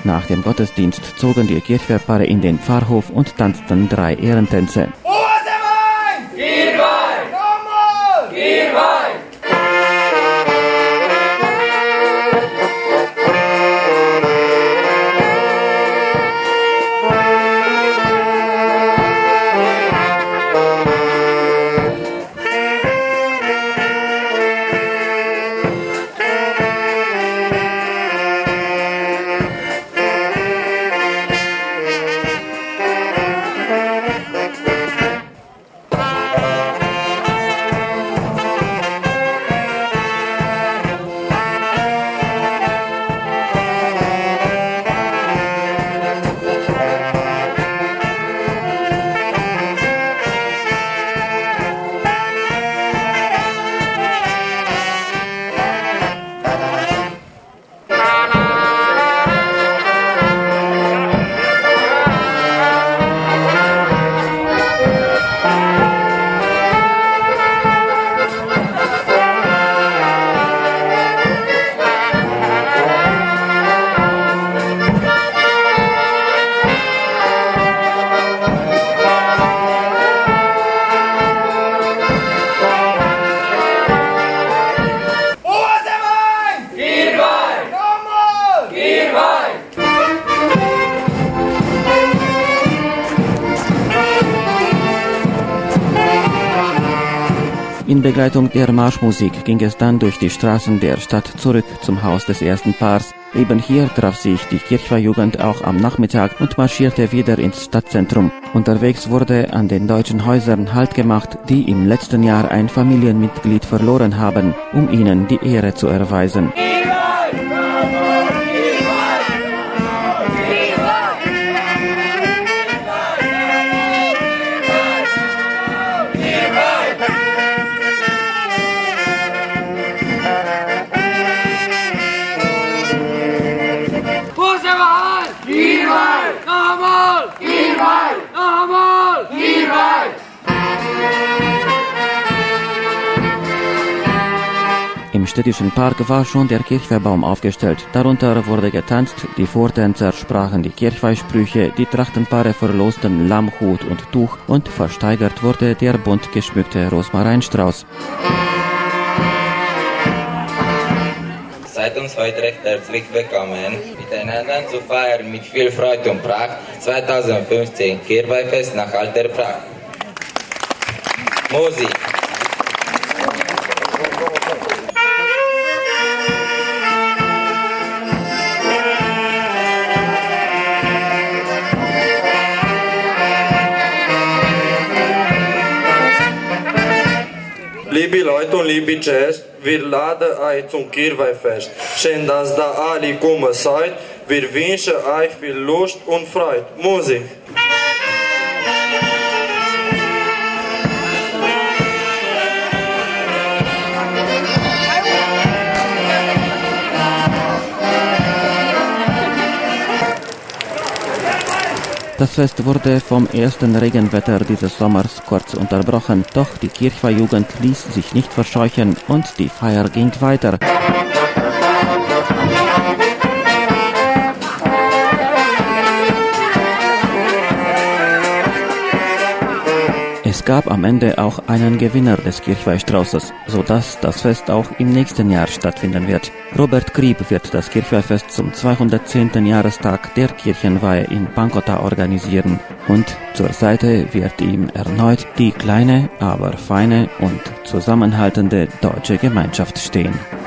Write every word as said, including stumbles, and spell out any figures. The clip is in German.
Nach dem Gottesdienst zogen die Kirchweihpaare in den Pfarrhof und tanzten drei Ehrentänze. In Begleitung der Marschmusik ging es dann durch die Straßen der Stadt zurück zum Haus des ersten Paars. Eben hier traf sich die Kirchweihjugend auch am Nachmittag und marschierte wieder ins Stadtzentrum. Unterwegs wurde an den deutschen Häusern Halt gemacht, die im letzten Jahr ein Familienmitglied verloren haben, um ihnen die Ehre zu erweisen. Im städtischen Park war schon der Kirchweihbaum aufgestellt. Darunter wurde getanzt, die Vortänzer sprachen die Kirchweihsprüche, die Trachtenpaare verlosten Lamm, Hut und Tuch und versteigert wurde der bunt geschmückte Rosmarinstrauß. Seid uns heute recht herzlich willkommen, miteinander zu feiern mit viel Freude und Pracht zweitausendfünfzehn Kirchweihfest nach alter Pracht. Musik. Liebe Leute und liebe Gäste, wir laden euch zum Kirchweihfest. Schön, dass da alle gekommen seid. Wir wünschen euch viel Lust und Freude. Musik! Das Fest wurde vom ersten Regenwetter dieses Sommers kurz unterbrochen, doch die Kirchweihjugend ließ sich nicht verscheuchen und die Feier ging weiter. Es gab am Ende auch einen Gewinner des Kirchweihstraußes, sodass das Fest auch im nächsten Jahr stattfinden wird. Robert Krieb wird das Kirchweihfest zum zweihundertzehnten Jahrestag der Kirchenweihe in Pankota organisieren. Und zur Seite wird ihm erneut die kleine, aber feine und zusammenhaltende deutsche Gemeinschaft stehen.